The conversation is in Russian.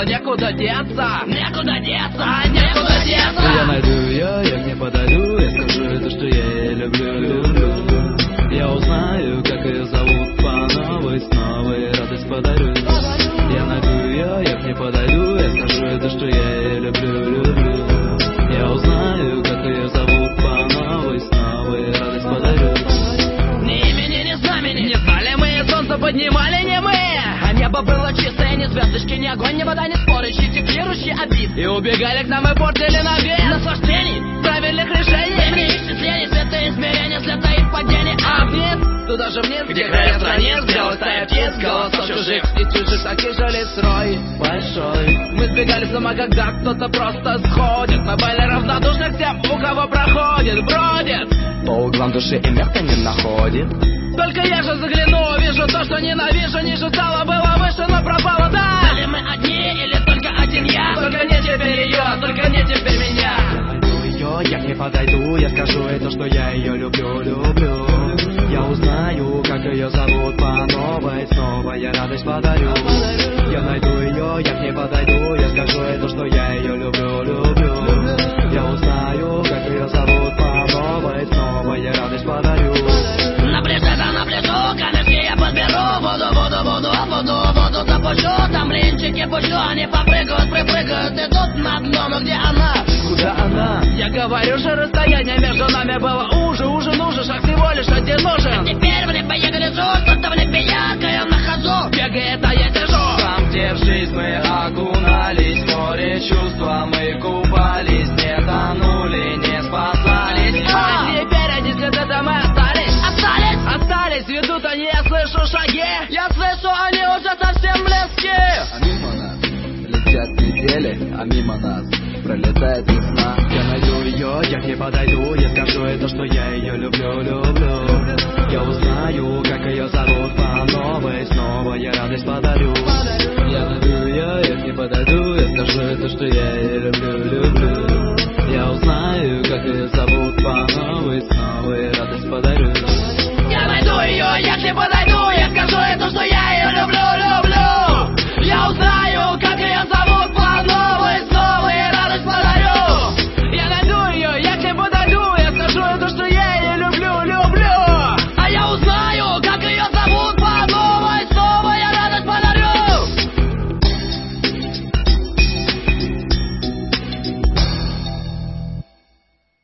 было некуда деться. Некуда деться, некуда деться. Я найду ее, я к ней подойду, я скажу это, что я ее люблю, люблю. Я узнаю, как ее зовут по новой, снова и радость подарю. Я найду ее, я к ней подойду, я скажу это, что я ее люблю, люблю. Я узнаю, как ее зовут по новой, снова и радость подарю. Ни имени, ни знамени, не знали мы, и солнце поднимали не мы. А небо было чистое, ни звездочки, ни огонь, ни вода, ни споры, текли ручьи обид. И убегали к нам и портили на вес наслаждений, правильных решений. Времени исчислений, света измерения, взлета и падения. А вниз, туда же вниз, где края страниц, белая стая птиц, голосов чужих и чужих, таких же лиц рой большой. Мы сбегали с ума, когда кто-то просто сходит. Мы были равнодушны к тем, у кого проходит, бродит по углам души и мягко не находит. Только я же загляну, вижу то, что ненавижу, ниже стало, было выше, но пропало, да. Были мы одни или только один я? Только не теперь ее, только не теперь меня. Я найду ее, я к ней подойду, я скажу это, что я ее люблю, люблю. Я узнаю, как ее зовут по новой, снова я радость подарю. Я найду ее, я к ней подойду, я скажу это, что я ее люблю, люблю. Я узнаю, как ее зовут по новой, снова я радость подарю. На пляжу, камешки я подберу, воду запущу, там блинчики пущу, они попрыгают, припрыгают, идут на дно, но где она? Куда она? Я говорю же, расстояние между нами было уже нужен, шаг всего лишь один нужен. А теперь в небе я гляжу, что-то в небе яркое на ходу, бегает, а я держу. Там, где в жизнь мы окунались, море чувства мы купались, не тонули, не спасались. А теперь они следы там и остались, ведут они, я слышу шаги, я слышу, они уже совсем близки. А мимо нас летят недели, а мимо нас пролетает весна. Я найду ее, я к ней подойду, я скажу это, что я ее люблю, люблю. Я узнаю, как ее зовут по новой, снова я радость подарю. Я найду ее, я к ней подойду, я скажу это, что я